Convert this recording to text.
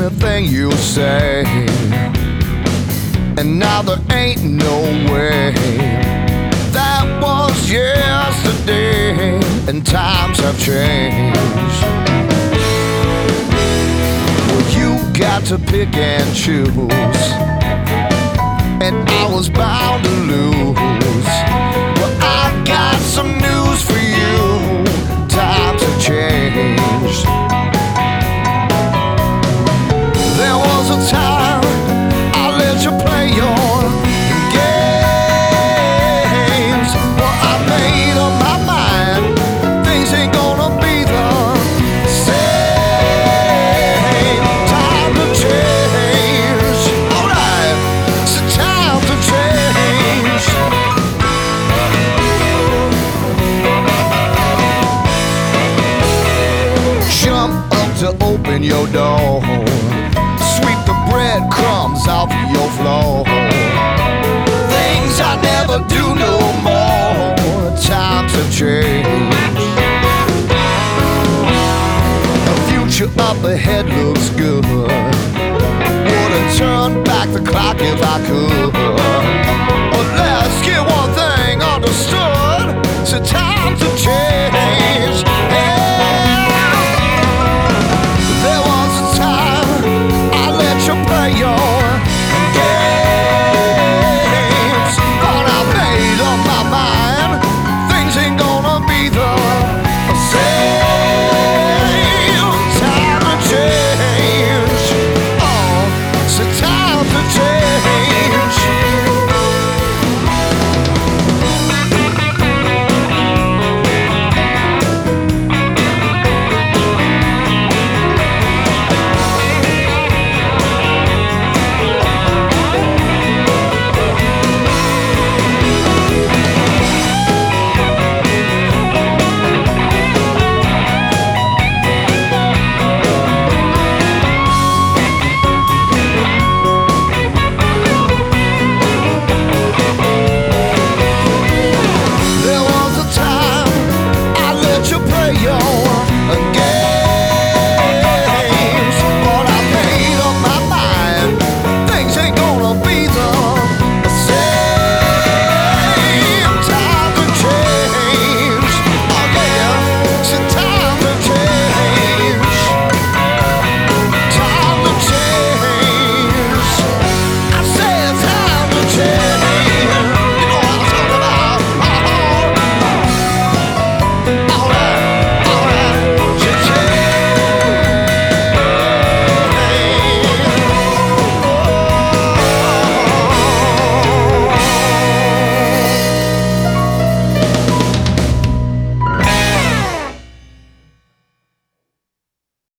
anything you say, and now there ain't no way. That was yesterday, and times have changed. Well, you got to pick and choose, and I was bound to lose. Well, I got some news for you. Times have changed. There was a time I let you play your games. Well, I made up my mind. Things ain't gonna be the same. Time to change. Alright, so time to change. Jump up to open your door. Sweep the breadcrumbs off your floor. Things I never do no more. Times have changed. The future up ahead looks good. Wouldn't turn back the clock if I could.